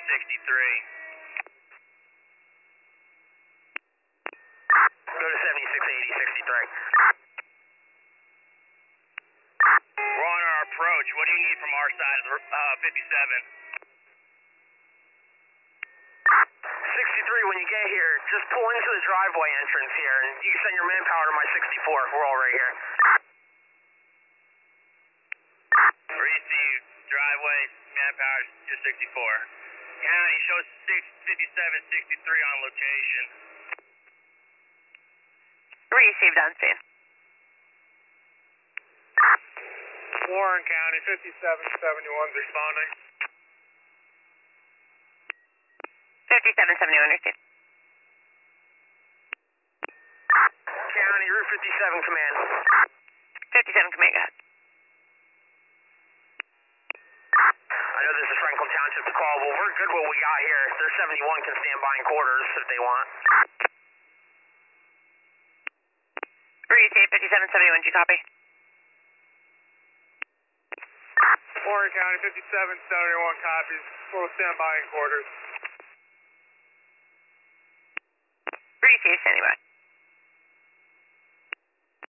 Go to 7680, 63. We're on our approach. What do you need from our side of the 57? 63, when you get here, just pull into the driveway entrance here, and you can send your manpower to my 64. We're all right here. Receive driveway, manpower to 64. County, show 5763 on location. Received on scene. Warren County, 5771's responding. 5771 received. County, Route 57 command. 57 command, go ahead. I know this is Franklin Township to call. Well, we're good what we got here. Their 71 can stand by in quarters if they want. Receive 5771, did you copy? Warren County, 5771 copies. We'll stand by in quarters. Receive, standing by.